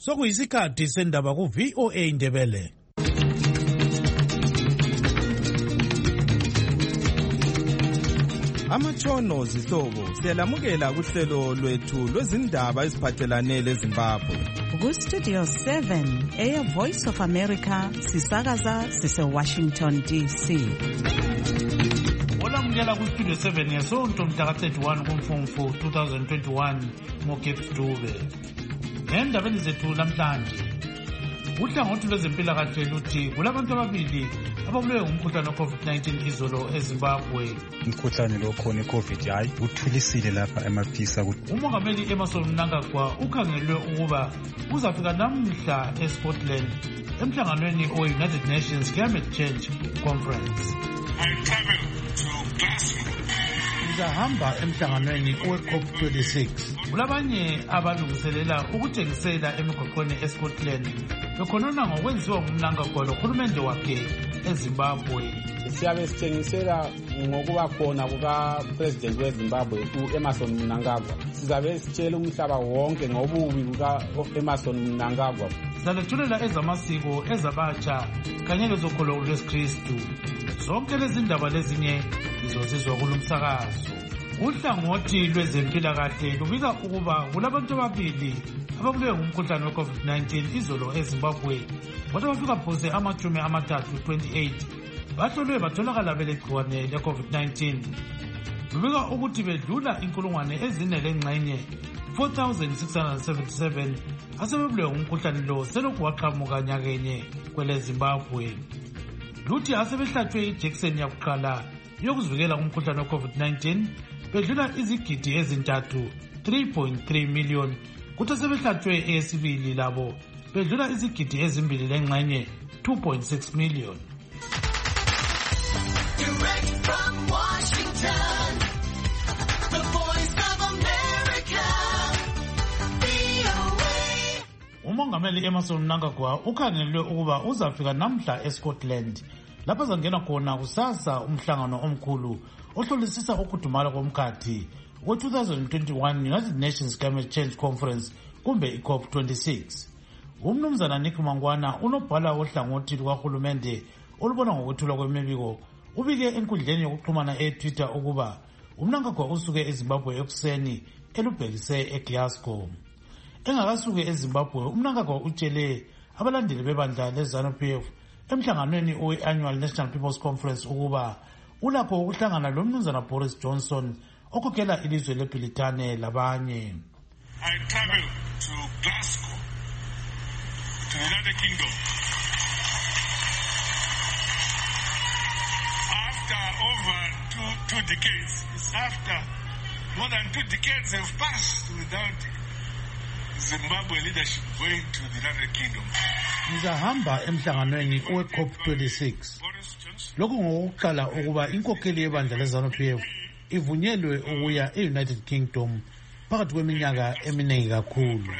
Sokuyisikhathi sendaba ku VOA Ndebele. Amatshono zihlobo siyalamukela kuhlelo lwethu lwezindaba eziphathelane leZimbabwe. Ku Studio 7 Air Voice of America sisakaza sise-Washington DC. Olamukela ku Studio 7 yesonto mhla ka-31 kuMfumfu 2021 ngoGeorge Dube. Ngendabeni zethu namhlanje, uhlangothi lwezempilakahle luthi kulabantu ababili ababulewe ngumkhuhlane we-COVID-19 izolo eZimbabwe. Umkhuhlane lo khona i-COVID hayi uthulisile lapha emaphisa. Umongameli Emmerson Mnangagwa ukhangelwe ukuba uzafika namhla eScotland emhlanganweni we-United Nations Climate Change Conference. I travel to Glasgow. Uzahamba emhlanganweni we-COP26. Kulabanye abalungiselela ukuthengisela emigwaqweni eScotland bekhonona ngokwenziwa ngumnangagwa lohulumende wakhe eZimbabwe. Siyabe sithengisela ngokuba khona kuka-President weZimbabwe u-Emmerson Mnangagwa. Sizabe sitshela umhlaba wonke ngobubi buka-Emmerson Mnangagwa. Sizalethulela ezamasiko, ezabatsha kanye lezokholo lwesikristu. Zonke lezi ndaba lezinye izozizwa kulumsakazo. Uhlangothi lwezempilakahle lubika ukuba kulabantu ababili ababulewe ngumkhuhlane we-COVID-19 izolo eZimbabwe, kodwa bafika phose amachumi amathathu 28 bahlolwe batholakala belegciwane le-COVID-19. Lubika ukuthi bedlula inkulungwane ezine lengxenye 4,677 asebebulewe ngumkhuhlane lo selokhu waqhamuka nyakenye kweleZimbabwe. Luthi asebehlatshwe ijekiseni yakuqala yokuzivikela kumkhuhlane we-COVID-19 bedlula izigidi ezintathu 3.3 million, kuthi asebehlatshwe eyesibili labo bedlula izigidi ezimbili lengxenye 2.6 million. Direct from Washington, the Voice of America, VOA. Umongameli Emmerson Mnangagwa ukhangelwe ukuba uzafika namhla eScotland lapho azangena khona kusasa umhlangano omkhulu ohlolisisa ukudumala komkhathi we-2021 United Nations Climate Change Conference kumbe i-COP26. Umnumzana Nick Mangwana unobhala wohlangothi lukahulumende olubona ngokwethulwa kwemibiko ubike enkundleni yokuxhumana eTwitter ukuba uMnangagwa usuke eZimbabwe ekuseni elubhekise eGlasgow. Engakasuke eZimbabwe, uMnangagwa utshele abalandeli bebandla leZANU-PF emhlanganweni we-Annual National People's Conference ukuba ulakho ukuhlangana lomnumzana Boris Johnson okhokhela ilizwe leBritane labanye. I travel to Glasgow, to the United Kingdom. After over two decades, it's after more than 2 decades have passed without Zimbabwe leadership going to the United Kingdom. Ngizahamba emhlanganweni we-COP26. Lokhu ngokuqala ukuba inkokheli yebandla leZANU-PF ivunyelwe ukuya e-United Kingdom phakathi kweminyaka eminingi kakhulu.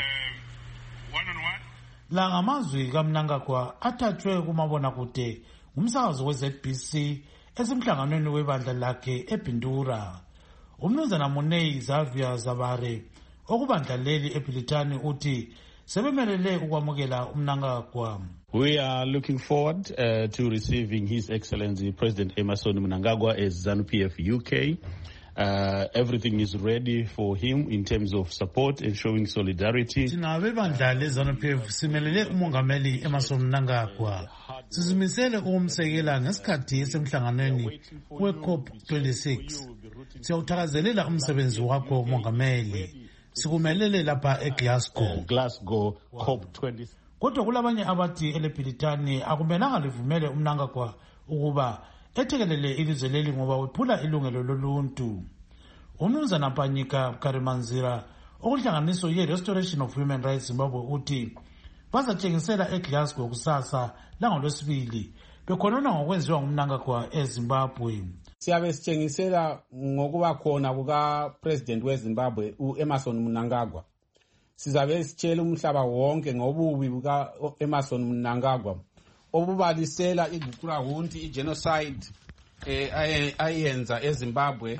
La ngamazwi kaMnangagwa athathwe kumabonakude ngumsakazo we-ZBC esemhlanganweni webandla lakhe eBindura. Umnumzana Money Xavier Zabare okubandla leli eBritane uthi sebemelele ukwamukela uMnangagwa. We are looking forward to receiving His Excellency President Emmerson Mnangagwa as ZANU-PF UK. Everything is ready for him in terms of support and showing solidarity. Thina bebandla leZANU-PF simelele umongameli Emmerson Mnangagwa. Sizimisele ukumsekela ngesikhathi esemhlanganweni we-COP26. Siyawuthakazelela umsebenzi wakho umongameli. Sikumelele lapha Glasgow COP26. Kodwa kulabanye abathi eleBritane akumelanga livumele uMnangagwa ukuba ethekelele ilizwe leli ngoba uphula ilungelo loluntu. Umnumzana Panyika Karimanzira okuhlanganiso ye-Restoration of Human Rights Zimbabwe uthi bazatshengisela eGlasgow kusasa langolwesibili bekhonona ngokwenziwa ngumnangagwa eZimbabwe. Siyabe sitshengisela ngokuba khona kuka-President weZimbabwe u-Emmerson Mnangagwa. Sizabe sitshela umhlaba wonke ngobubi buka-Emmerson Mnangagwa obubalisela iguqulahunti i-genocide ayenza eZimbabwe,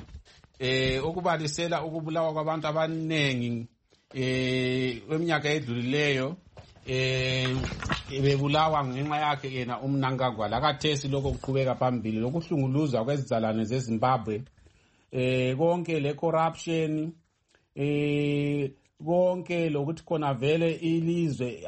okubalisela ukubulawa kwabantu abaningi eminyaka edlulileyo, bebulawa ngenxa yakhe yena uMnangagwa lakathesi lokho kuqhubeka phambili lokuhlunguluzwa kwezizalwane zeZimbabwe konke le corruption konke lokuthi khona vele ilizwe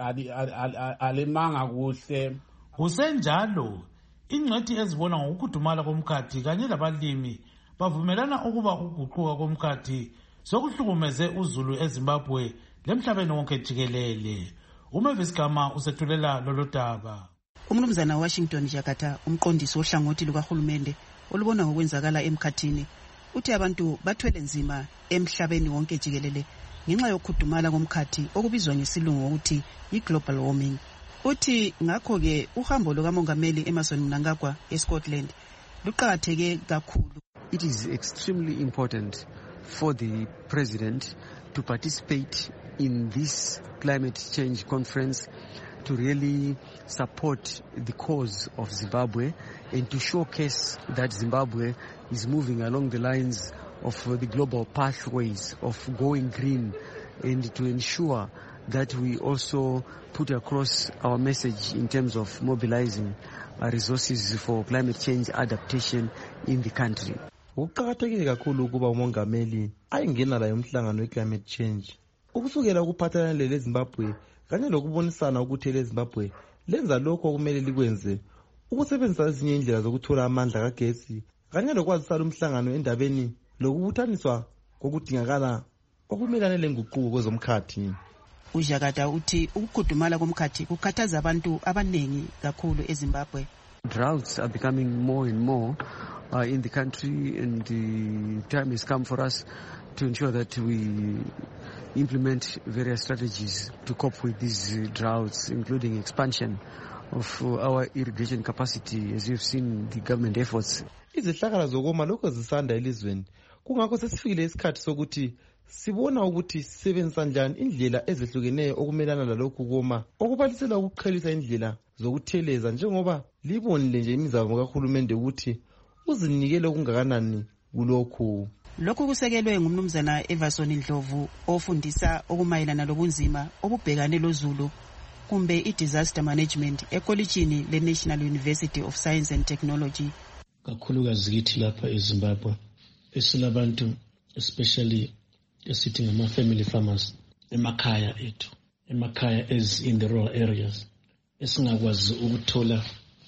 alimanga kuhle. Kusenjalo ingcwethi ezibona ngokukhudumala komkhathi kanye labalimi bavumelana ukuba ukuguquka komkhathi sokuhlukumeze uzulu eZimbabwe lemhlabeni wonke jikelele. Umavis Gama usethulela lolo daba. Umnumzana Washington Jakata umqondisi ohlangothi lukahulumende olubona ngokwenzakala emkhathini uthi abantu bathwele nzima emhlabeni wonke jikelele ngenxa yokukhudumala komkhathi okubizwa ngesilungu ukuthi i-global warming. Uthi ngakho ke uhambo lukamongameli Emmerson Mnangagwa eScotland luqakatheke kakhulu. It is extremely important for the president to participate in this climate change conference to really support the cause of Zimbabwe and to showcase that Zimbabwe is moving along the lines of the global pathways of going green, and to ensure that we also put across our message in terms of mobilizing our resources for climate change adaptation in the country. Ukuqakathekile kakhulu ukuba umongameli ayingena la yomhlangano we-climate change. Ukusukela ukuphathelana leZimbabwe kanye lokubonisana ukuthi leZimbabwe lenza lokho okumele likwenze, ukusebenzisa ezinye indlela zokuthola amandla kagesi kanye lokwazisa umhlangano endabeni lokubuthaniswa kokudingakala okumelane lenguquko kwezomkhathi. uJakata uthi ukukhudumala komkhathi kukhathaza abantu abanengi kakhulu eZimbabwe. Droughts are becoming more and more in the country, and the time has come for us to ensure that we implement various strategies to cope with these droughts, including expansion of our irrigation capacity, as you've seen the government efforts. Izihlakala zokoma lokho zisanda elizweni, kungakho sesifikile isikhathi sokuthi sibona ukuthi sisebenzisa njani indlela ezehlukeneyo okumelana lalokhu koma okubalisela ukuqhelisa indlela zokutheleza njengoba libonile nje imizamo kahulumende ukuthi uzinikele okungakanani kulokhu. Lokhu kusekelwe ngumnumzana Everson Ndlovu ofundisa okumayelana lobunzima obubhekane lozulu kumbe i-disaster management ekolitshini le-National University of Science and Technology. Kakhulukazi kithi lapha eZimbabwe esilabantu especially esithi ngama-family farmers emakhaya ethu, emakhaya as in the rural areas, esingakwazi ukuthola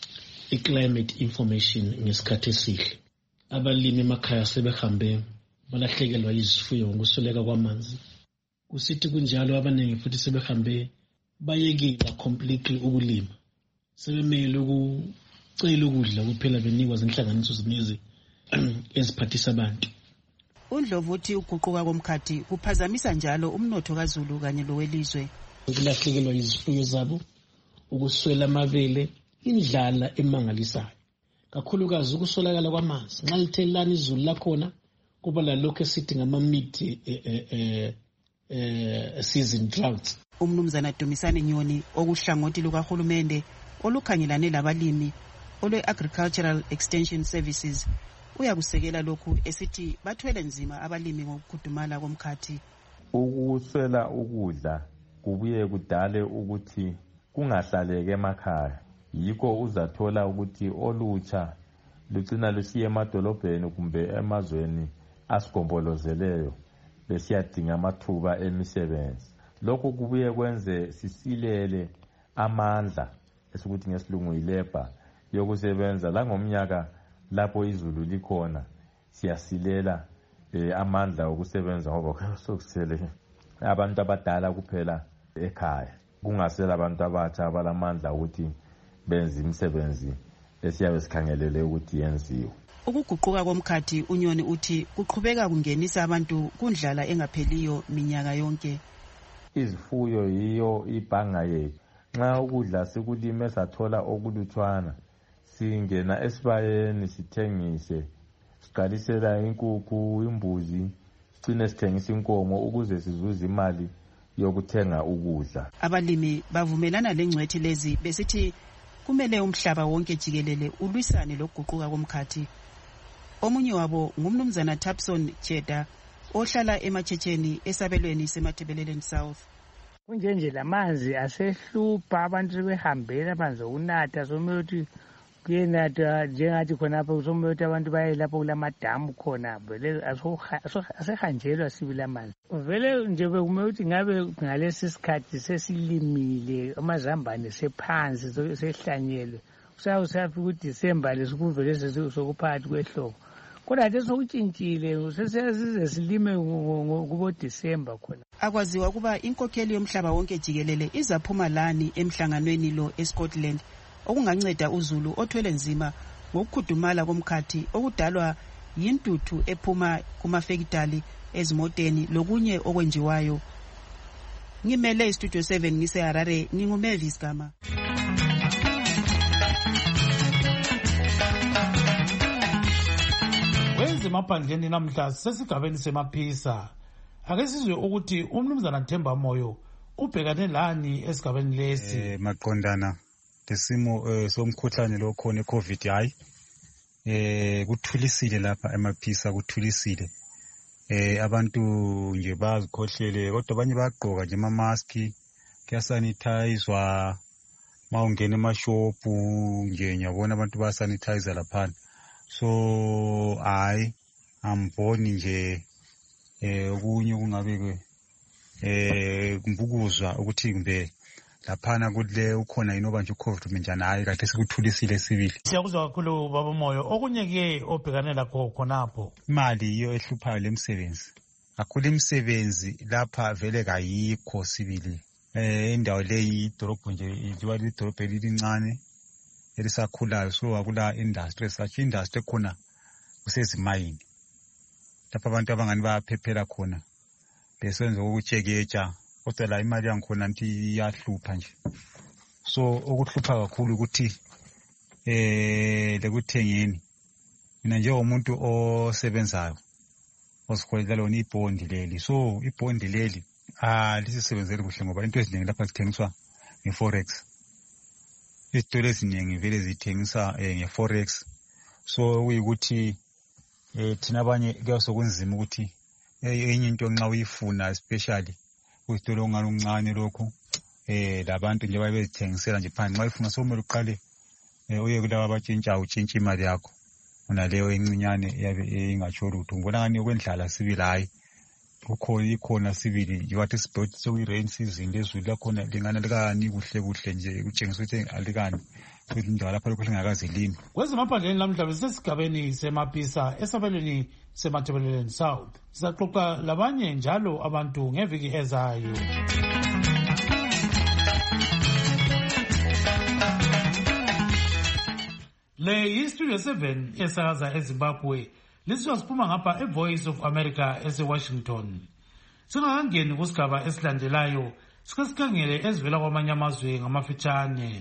i-climate information ngesikhathi esihle. Abalimi emakhaya sebehambe balahlekelwa izifuyo ngokusweleka kwamanzi. Kusithi kunjalo abaningi futhi sebehambe bayekela completely ukulima, sebemele ukucela ukudla kuphela benikwa zinhlanganiso zemizi eziphathisa abantu. uNdlovu uthi ukuguquka komkhathi kuphazamisa njalo umnotho kaZulu kanye lowelizwe. Ukulahlekelwa izifuyo zabo, ukuswela amabele, indlala emangalisayo, kakhulukazi ukuswelakala kwamanzi. Nxa lithelelana izulu lakhona kuba lalokho esithi ngama-mid season droughts. Umnumzana Dumisani Nyoni okuhlangothi lukahulumende olukhangelane labalimi olwe-Agricultural Extension Services uyakusekela lokhu esithi bathwele nzima abalimi ngokukhudumala komkhathi. Ukuswela ukudla kubuye kudale ukuthi kungahlaleke emakhaya, yikho uzathola ukuthi olutsha lucina lusiya emadolobheni kumbe emazweni asigombolozeleyo besiyadinga amathuba emisebenzi. Lokho kubuye kwenze sisilele amandla esikuthi ngesilungu ilabor yokusebenza la ngomnyaka lapho izulu likhona siyasilela amandla okusebenza ngoba sokusele abantu abadala kuphela ekhaya, kungasela abantu abatsha abalamandla ukuthi benze imisebenzi esiyabe sikhangelele ukuthi yenziwe. Ukuguquka komkhathi uNyoni uthi kuqhubeka kungenisa abantu kundlala engapheliyo minyaka yonke. Izifuyo yiyo ibhanga yethu. Nxa ukudla sikulime sathola okulutshwana, singena esibayeni sithengise, siqalisela inkukhu, imbuzi, sicine sithengisa inkomo ukuze sizuze imali yokuthenga ukudla. Abalimi bavumelana lengcwethi lezi besithi kumele umhlaba wonke jikelele ulwisane lokuguquka komkhathi. Omunye wabo ngumnumzana Tapson Cheda ohlala eMatshecheni esabelweni seMathebeleleni South. Kunjenje lamanzi asehlupha abantu behambela amanzi okunatha somele ukuthi kuyenatha njengathi khonapho somele ukuthi abantu baye lapho kulamadamu khona vele asehanjelwa sibili amanzi. Vele nje bekumele ukuthi ngabe ngalesi sikhathi sesilimile amazambane sephansi sehlanyelwe kusafika uDisemba lesikuvele sokuphakathi kwehlobo. Kodwa nje sokutshintshile sesize silime kuboDisemba khona. Akwaziwa ukuba inkokheli yomhlaba wonke jikelele izaphuma lani emhlanganweni lo eScotland okunganceda uZulu othwele nzima ngokukhudumala komkhathi okudalwa yintuthu ephuma kumafekitali ezimoteni lokunye okwenjiwayo. Ngimele iStudio 7 ngiseHarare nginguMavis Gama. Emaphandleni namhla sesigabeni semaphisa. Ake sizwe ukuthi umnumzana Themba Moyo ubhekane lani esigabeni lesi. Maqondana lesimo somkhuhlane lo khona eCovid hayi kuthulisile lapha emaphisa kuthulisile. Abantu nje bazikhohlele kodwa abanye bayagqoka nje ama mask kuyasanitizwa mawungena emashopu nje nyabona abantu basanitizer lapha. So amboni nje okunye kungabe kumbukuzwa ukuthi kumbe laphana kule ukhona inoba nje uCovid njani hayi kade sikuthulisile sibili. Siyakuzwa kakhulu baba Moyo. Okunye ke obhekane lakho khonapho imali iyo ehluphayo lemsebenzi. Kakhulu imisebenzi lapha vele kayikho sibili. Indawo leyi idolobho nje idliwa lidolobho elincane elisakhulayo so akula industry such industry khona kusezimayini lapha abantu abangani bayaphephela khona besenze ukuchekecha kodwa la imali yangikhona nti iyahlupha nje. So okuhlupha kakhulu ukuthi lekuthengeni mina njengomuntu osebenzayo ozikholela lona ibhondi leli. So ibhondi leli lisisebenzele kuhle ngoba into eziningi lapha zithengiswa ngeforex. Izitolo eziningi vele zithengisa ngeforex. So kuyikuthi thina abanye kuyasokunzima ukuthi enye into nxa uyifuna especially kuyitolo ongaluncane lokho labantu nje bayebezithengisela nje phansi. Nxa uyifuna sokumele uqale uye kulabo abatshintsha utshintsha imali yakho unaleyo encinyane yabe ingatsho lutho. Ngibona ngani okwendlala sibili hayi ikhona sibili njengathi sibhodi sekuyi-rain season lezulu lakhona lingana likani kuhle nje kutshengisa ukuthi alikani futhi indawo lapha lokhu lingakazilimi. Kwezemaphandleni namhla besesigabeni semaphisa esabelweni semathebeleleni South. Sizaxoxa labanye njalo abantu ngeviki ezayo. Le yiStudio 7 esakaza eZimbabwe. Siphuma ngapha eVoice of America eseWashington. Singakangeni kusigaba esilandelayo sike sikhangele ezivela kwamanye amazwe ngamafitshane.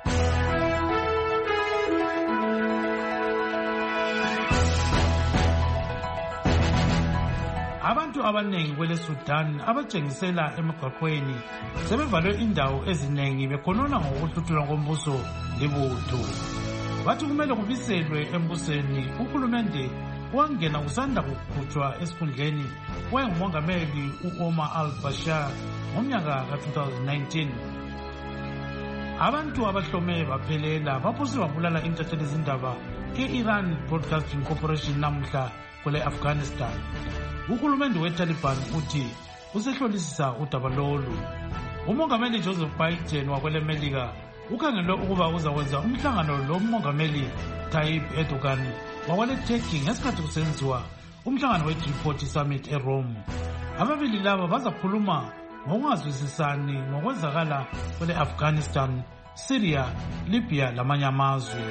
Abantu abanengi kwele Sudan abatshengisela emigwaqweni sebevalwe indawo eziningi bekhonona ngokuhluthulwa kombuso libutho. Bathi kumele kubiselwe embusweni uhulumende wangena usanda kukhutshwa esikhundleni wayengumongameli uOmar al-Bashir ngomnyaka ka-2019. Abantu abahlome baphelela baphose babulala intatheli zindaba e-Iran Broadcasting Corporation namhla kwele Afghanistan. Uhulumende weTaliban uthi usehlolisisa udaba lolu. Umongameli Joseph Biden wakwele Melika ukhangelwe ukuba uzakwenza umhlangano lo mongameli Tayyip Erdogan wakwele Turkey ngesikhathi kusenziwa umhlangano we-G40 Summit eRome. Ababili laba bazakhuluma ngokungazwisisani ngokwenzakala kwele Afghanistan, Syria, Libya lamanye amazwe.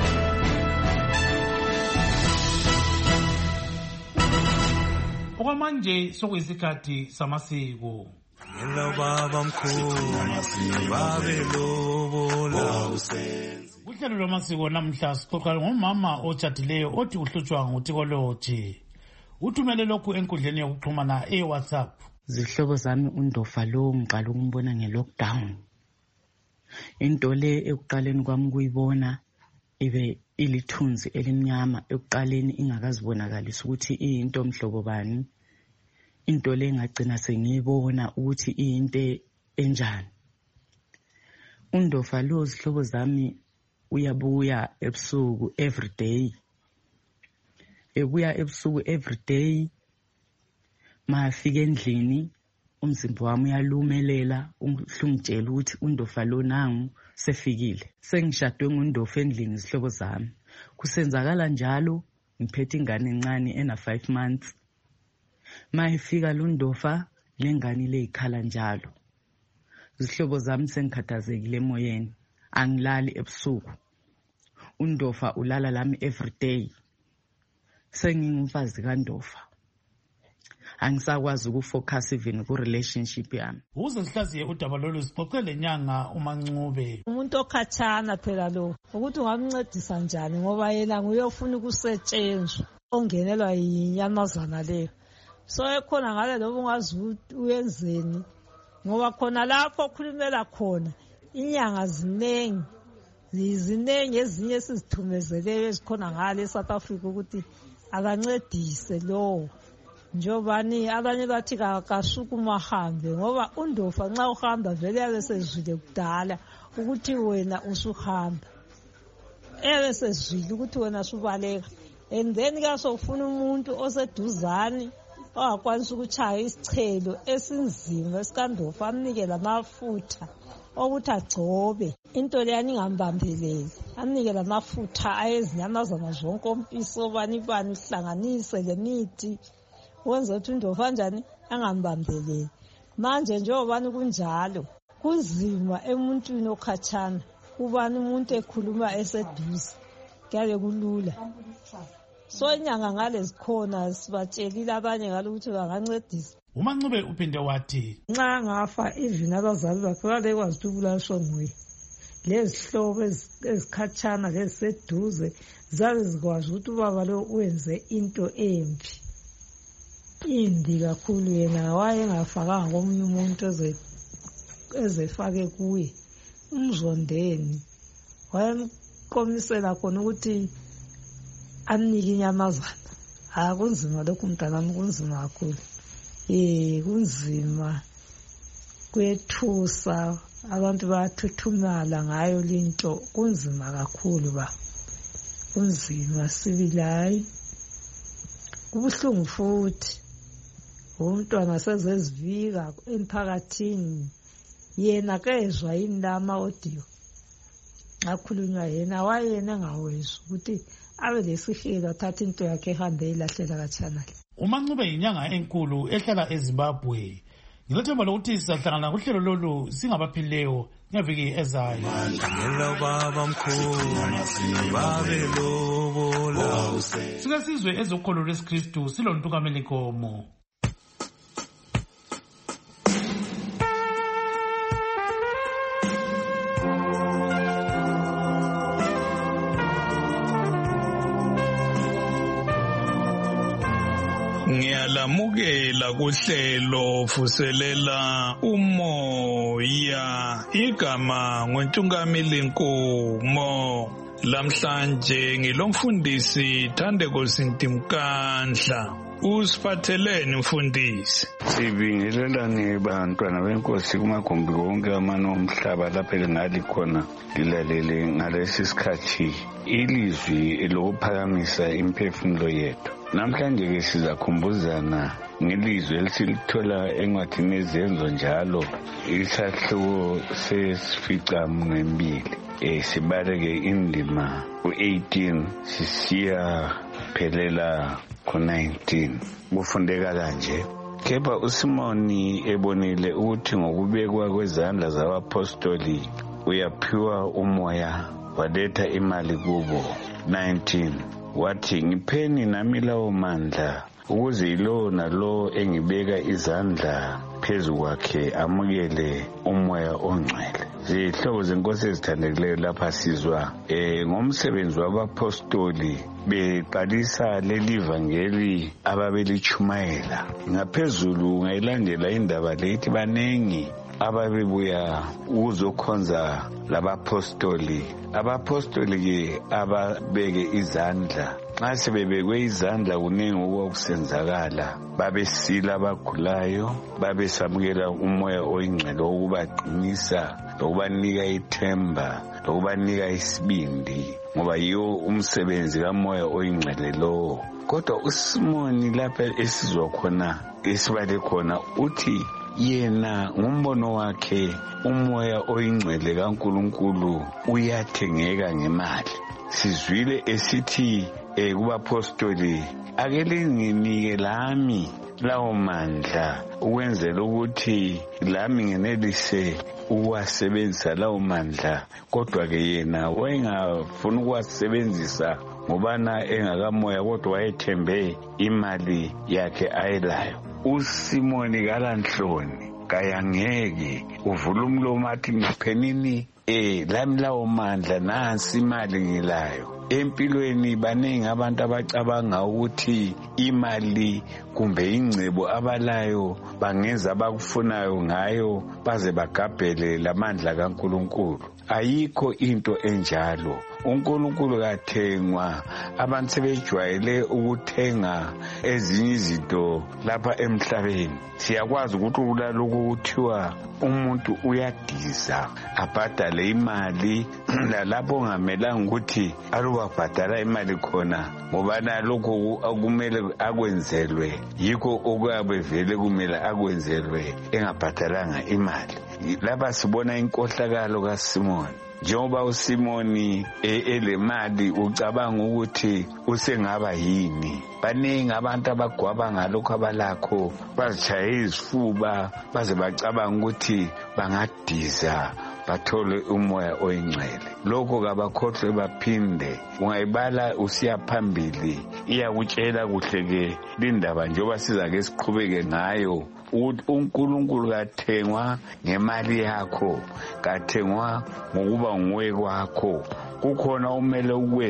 Okwamanje sokuyisikhathi samasiko. Uhlelo lwamasiko namhla sixoxa ngomama otshadileyo othi uhlutshwa ngutikoloji. Uthumele lokhu enkundleni yokuxhumana eWhatsApp. Zihlobo zami uNdofa lo ngiqala ukumbona ngelockdown. Into le ekuqaleni kwami kuyibona ibe ilithunzi elimnyama ekuqaleni ingakazibonakalisa ukuthi into mhlobo bani. Into le ngagcina sengiyibona ukuthi into enjani. UNdofa lo zihlobo zami uyabuya ebusuku everyday. Ebuya ebusuku everyday. Mafika endlini umzimba wami uyalumelela uhlungitshela ukuthi uNdofa lo nangu sefikile. Sengishadwe nguNdofa endlini zihlobo zami. Kusenzakala njalo ngiphethe ingane encane ena 5 months. Mayifika lo Ndofa lengane leyikhala njalo. Zihlobo zami sengikhathazekile emoyeni. Angilali ebusuku. uNdofa ulala lami everyday. Sengingumfazi kaNdofa. Angisakwazi ukufocus even ku relationship yami. Uze sihlaziye udaba lolu sixoxele nyanga uMancube. Umuntu okhathana phela lo ukuthi ungamncedisa njani ngoba yena nguyofuna ukusetshenzwa ongenelwa yinyamazana leyo. So ekhona ngale lobu ungazi uyenzeni ngoba khona lapho okhulumela khona inyanga zinengi ezinye sizithumezeleyo ezikhona ngale eSouth Africa ukuthi akancedise lo. Njobani abanye bathi akasukuma hambe ngoba uNdofa nxa uhamba vele yabe sezwile kudala ukuthi wena usuhamba. Yabe sezwile ukuthi wena usubaleka. And then kasofuna umuntu oseduzani ongakwanisa ukuchaya isichelo esinzima esikaNdofa amnike lamafutha ukuthi agcobe. Into le yaningambambeleli. Amnike lamafutha ayezinyamazana zonke ompiso bani uhlanganise lemithi. Wenza ukuthi uNdofa njani angambambeleli. Manje njengobani kunjalo kunzima emuntwini okhathana ubani umuntu ekhuluma eseduze kuyabe kulula. So inyanga ngale zikhona sibatshelile abanye ngalo ukuthi bangancedisa. uMancube uphinde wathi nxa ngafa even abazali bakhe babekwazi ukuthi ubulaliswa nguye. Lezi hlobo ezikhathana leziseduze zabe zikwazi ukuthi ubaba lo wenze into embi. Imbi kakhulu yena wayengafakanga komunye umuntu ezefake kuye. Umzondeni wayemkomisela khona ukuthi amnike inyamazana. Kunzima lokhu mntanami, kunzima kakhulu. Kunzima kwethusa abantu bathuthumala ngayo linto. Kunzima kakhulu ba. Kunzima sibilayi. Kubuhlungu futhi. Umntwana sezezivika emphakathini. Yena kezwa yini lama audio akhulunywa yena wayena engawezwa ukuthi abe lesihlelo athatha into yakhe ehambe ilahlela kaThana. uMancube inyanga enkulu ehlala eZimbabwe. Ngilethemba lokuthi sizahlangana kuhlelo lolu singabaphilileyo ngeviki ezayo. Sike sizwe ezokholo lwesikristu silontukameli Nkomo. Ngiyalamukela kuhlelo vuselela umoya igama ngoNtungameli Nkomo. Lamhlanje ngilomfundisi Thandeko Sintimkandla. Usiphatheleni mfundisi? Sibingelelani bantwana benkosi kumagumbi wonke amano omhlaba lapha engali khona lilalele ngalesi sikhathi ilizwi elokuphakamisa imphefumulo yethu. Namhlanje ke sizakhumbuzana ngelizwi esilithola encwadini ezenzo njalo isahluko sesificamunwembili. Sibaleke indima u-18 sisiya phelela ku-19. Kufundeka kanje: kepha uSimoni ebonile ukuthi ngokubekwa kwezandla zabapostoli uyaphiwa umoya, waletha imali kubo. 19 wathi, ngipheni nami lawo mandla ukuze yilo nalo engibeka izandla phezu kwakhe amukele umoya ongcwele. Zihlobo zenkosi ezithandekileyo, lapha sizwa ngomsebenzi wabapostoli beqalisa leli vangeli ababelichumayela. Ngaphezulu ngayilandela indaba lethi banengi ababebuya ukuzokhonza labapostoli. Abapostoli ke ababeke izandla nxa sebebekwe izandla kuningi okwakusenzakala, babesila abagulayo, babesamukela umoya oyingcwele okubaqinisa lokubanika ithemba lokubanika isibindi, ngoba yiwo umsebenzi kamoya oyingcwele lowo. Kodwa uSimoni lapha esizwa khona esibale khona uthi yena ngumbono wakhe umoya oyingcwele kaNkulunkulu uyathengeka ngemali. Sizwile esithi kubapostoli, ake linginike lami lawo mandla ukwenzela ukuthi lami ngenelise ukuwasebenzisa lawo mandla. Kodwa ke yena wayengafuna ukuwasebenzisa ngobana engakamoya, kodwa wayethembe imali yakhe ayelayo. uSimoni kalanhloni kayangeke uvula umlomo athi ngiphenini lami lawo mandla, nansi imali ngilayo. Empilweni baningi abantu abacabanga ukuthi imali kumbe ingcebo abalayo bangenza abakufunayo ngayo baze bagabhele lamandla kaNkulunkulu. Ayikho into enjalo. uNkulunkulu kathengwa. Abantu sebejwayele ukuthenga ezinye izinto lapha emhlabeni. Siyakwazi ukuthi ulalokho kuthiwa umuntu uyadiza abhadale imali lalapho ngamelanga ukuthi alubabhadala imali khona, ngoba nalokho akumele akwenzelwe yikho okuyabe vele kumele akwenzelwe engabhadalanga imali. Lapha sibona inkohlakalo kaSimoni. Njengoba uSimoni elemali ucabanga ukuthi usengaba yini. Baningi abantu abagwaba ngalokho abalakho, bazitshaya izifuba baze bacabanga ukuthi bangadiza bathole umoya oyingcwele. Lokho kabakhohlwe baphinde. Ungayibala usiya phambili iyakutshela kuhle ke lindaba njengoba sizake siqhubeke ngayo. uNkulunkulu kathengwa ngemali yakho, kathengwa ngokuba nguwe kwakho. Kukhona umele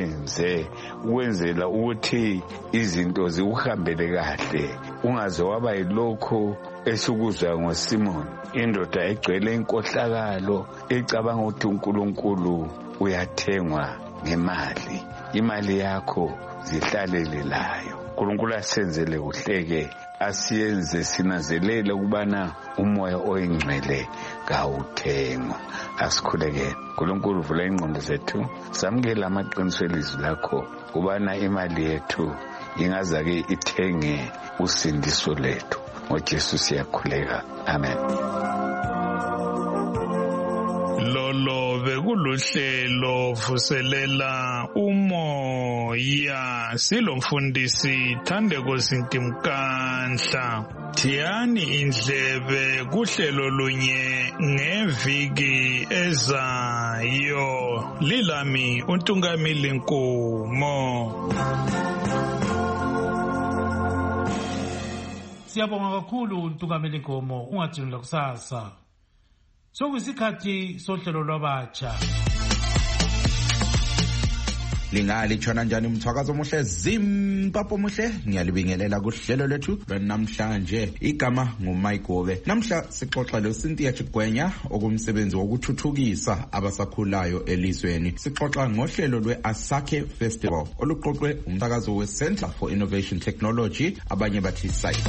ukwenzela ukuthi izinto zikuhambele kahle, ungaze waba yilokho esukuzwa ngoSimoni, indoda egcwele inkohlakalo ecabanga ukuthi uNkulunkulu uyathengwa ngemali. Imali yakho zihlalele layo. uNkulunkulu asenzele kuhleke, asiyenze sinanzelele ukubana umoya oyingcwele kawuthengwa. Asikhulekele. uNkulunkulu vula ingqondo zethu, samukela amaqiniso elizwi lakho ukubana imali yethu ingazake ithenge usindiso lethu. ngoJesu siyakhuleka. Amen. Lolo bekuluhlelo vuselela umoya, silomfundisi Thandeko Sintimkandla. Thiyani indlebe kuhlelo lunye ngeviki ezayo. Lilami uNtungamili Nkomo. Siyabonga kakhulu uNtungamili Nkomo, ungathini kusasa. Sokuyisikhathi sohlelo lwabatsha. Lingali njani umthwakazo omuhle, Zimbabwe muhle, ngiyalibingelela kuhlelo lethu namhlanje. Igama nguMike Gobe. Namhla sixoxa loCynthia Chigwenya okumsebenzi wokuthuthukisa abasakhulayo elizweni. Sixoxa ngohlelo lweAsake Festival oluqoqwe umthakazo weCenter for Innovation Technology, abanye bathi SITE.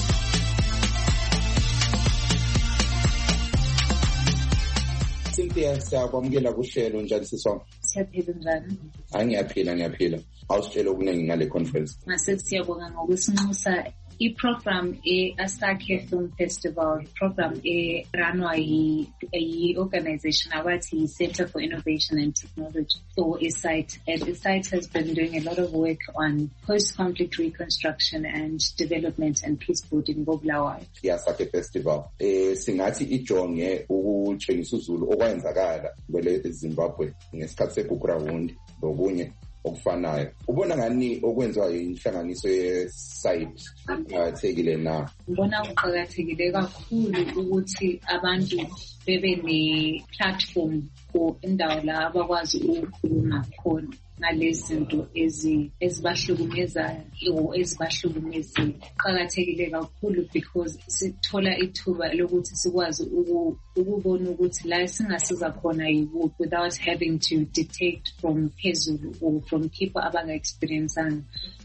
Cynthia, siyakwamukela kuhlelo njani sisonke? Siyaphila njani? Ngiyaphila. Awusitshela okuningi ngale conference. Mase siyabonga ngokusinxusa i-program e-Asake Film Festival, program e-ranwa yi-organization abathi yi-Center for Innovation and Technology, or eSITE. And eSITE has been doing a lot of work on post-conflict reconstruction and development and peace building ngobulawayo. I-Asake Festival singathi ijonge ukutshengisa uzulu okwenzakala kwele Zimbabwe ngesikhathi seGugurahundi lokunye okufanayo. Ubona ngani okwenziwa inhlanganiso ye-SITE kuqakathekile na? Ngibona kuqakathekile kakhulu ukuthi abantu bebe ne-platform or indawo la abakwazi ukukhuluma khona ngalezi zinto ezibahlukumezayo ezibahlukumezile. Kuqakathekile kakhulu because sithola ithuba lokuthi sikwazi ukubona ukuthi la singasiza khona yikuphi without having to dictate from phezulu or from people abanga-experiencanga.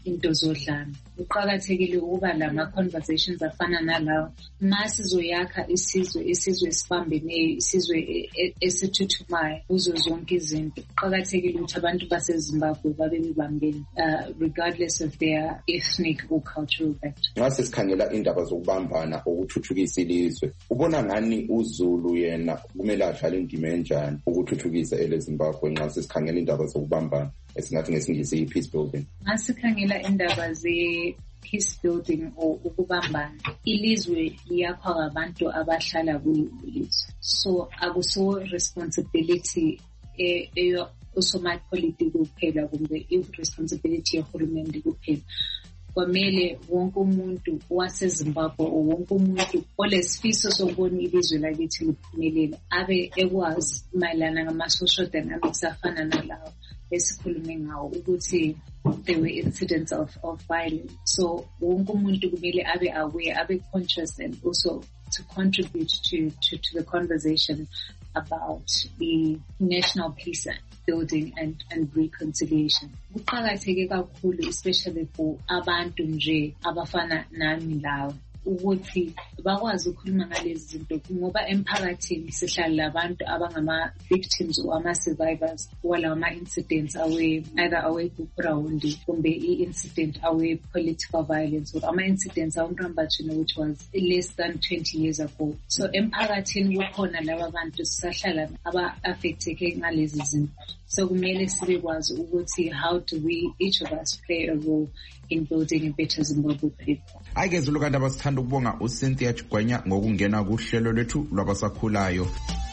into zodlame. Kuqakathekile ukuba lama-conversations afana nalawo. Ma sizoyakha isizwe esibambeneyo, isizwe esithuthumayo kuzo zonke izinto. Kuqakathekile ukuthi abantu baseZimbabwe babe bebambene, regardless of their ethnic or cultural background. Ngase sikhangela indaba zokubambana ukuthuthukisa ilizwe. Ubona ngani uZulu yena kumele adlale indima enjani ukuthuthukisa eleZimbabwe nxa sikhangela indaba zokubambana esingathi ngesingisi i-peace building? Masikhangela indaba ze-peace building or ukubambana, ilizwe liyakhwa ngabantu abahlala kulizwe. So akuso responsibility osomapolitiki kuphela kumbe i-responsibility yehulumende kuphela. Kwamele wonke umuntu waseZimbabwe wonke umuntu olesifiso sokubona ilizwe lakithi liphumelela abe ekwazi mayelana ngama-social dynamics afana nalawo esikhulume ngawo ukuthi there were incidents of violence. So wonke umuntu kumele abe aware, abe conscious, and also to contribute to the conversation about the national peace building and reconciliation. Kuqakatheke kakhulu especially for abantu nje abafana nami lawo ukuthi bakwazi ukukhuluma ngalezi zinto ngoba emphakathini sihlala labantu abangama victims or ama survivors wala ama incidents either away ground kumbe incident away political violence or ama incidents awuntambachino which was less than 20 years ago. So emphakathini kukhona laba bantu sisahlala aba affecteke ngalezi zinto. So kumele sibekwazi ukuthi how do we each of us play a role in building a better Zimbabwe people. Aykezulu kanti abasithanda ukubonga uCynthia Chigwenya ngokungena kuhlelo lwethu lwabasakhulayo.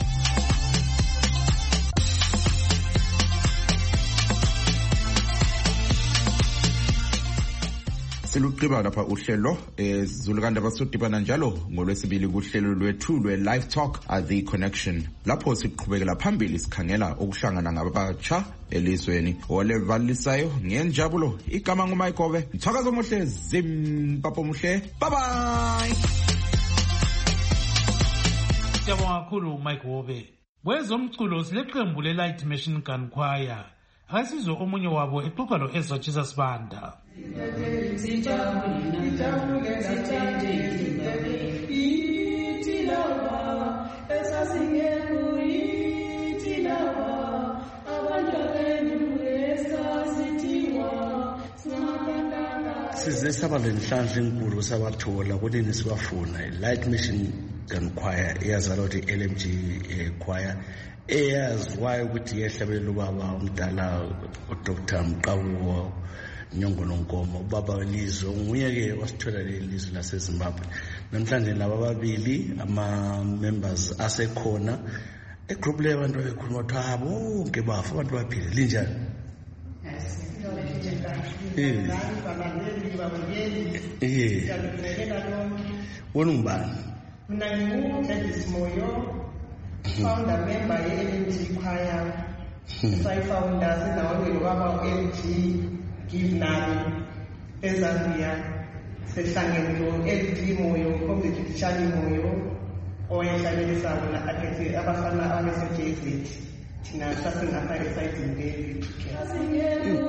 Siluqiba lapha uhlelo Zulu kanti abasudibana njalo ngolwesibili kuhlelo lwethu lwe-Live Talk at The Connection. Lapho siqhubekela phambili sikhangela ukuhlangana ngabatsha elizweni olevalisayo ngenjabulo. Igama nguMike Ove. Mthakazo muhle, Zimbabwe muhle. Bye bye. Siyabonga kakhulu Mike Ove. Kwezomculo sileqembu le-Light Machine Gun Choir. Akasizwe omunye wabo exoxa lo-Ezra Jesus Banda. Size saba lenhlanhla enkulu sabathola kunini sibafuna i-Light Machine Gun Choir eyazalwa ukuthi LMG choir eyaziwayo ukuthi yehlabela ubaba umdala uDr. Mqawu Nyongo Nonkomo ubaba welizwe nguye-ke wasithola leli lizwe laseZimbabwe. Namhlanje laba babili ama-members asekhona egroup leyo abantu bekhuluma ukuthi bonke bafa abantu baphile linjani? Wona ngubani? Mina ngingu-Gladys Moyo, founder member ye-LMG Choir. Sayifounder sinawonke lobaba u-LG Give Nami eZambia. Sehlangene lo-LG Moyo, Comrade Chali Moyo, owayehlabelisa bona akhethe abafana abase-JZ. Thina sasingapha esayidini le-Victoria.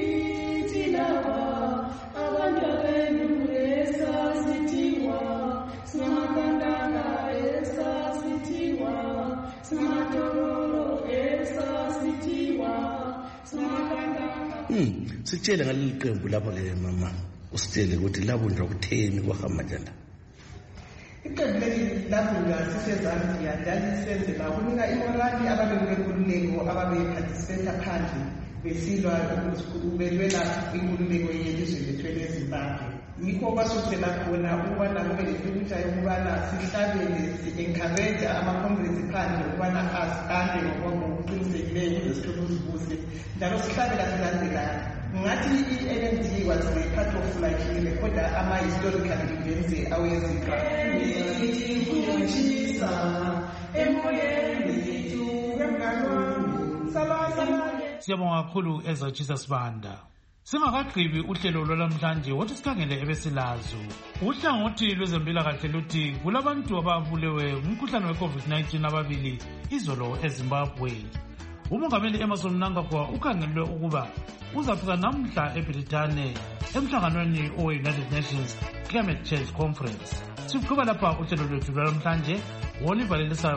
Abantu abenu esasithiwa simakandanga esasithiwa simatololo esasithiwa simakandanga. Sitshele ngaleli qembu lapho ke mama usitshele ukuthi labunjwa kutheni kwahamba njani? Iqembu leli labunjwa siseZambia lalisenzela ukunika imorali ababenkululeko ababephathisela phandle besilwa belwela inkululeko yelizwe lethu leZimbabwe. Yikho kwasukela khona ukubana kube lefuture yokubana sihlabele si-encourage ama-congress phandle ukubana asande ngokuqinisekileyo ukuze sithole uzibuse njalo sihlabela silandelayo. Ngathi i-LMG was a part of like irekhoda ama-historical events aweZimbabwe. Siyabonga kakhulu Ezra Jesus Banda. Singakagqibi uhlelo lwalamhlanje wothi sikhangele ebesilazo. Uhlangothi lwezempilakahle luthi kulabantu ababulewe ngumkhuhlane we-COVID-19 ababili izolo eZimbabwe. Umongameli Emmerson Mnangagwa ukhangelwe ukuba uzafika namhla eBrithani emhlanganweni owe-United Nations Climate Change Conference. Siqhuba lapha uhlelo lwethu lwanamhlanje. Wolivalelisayo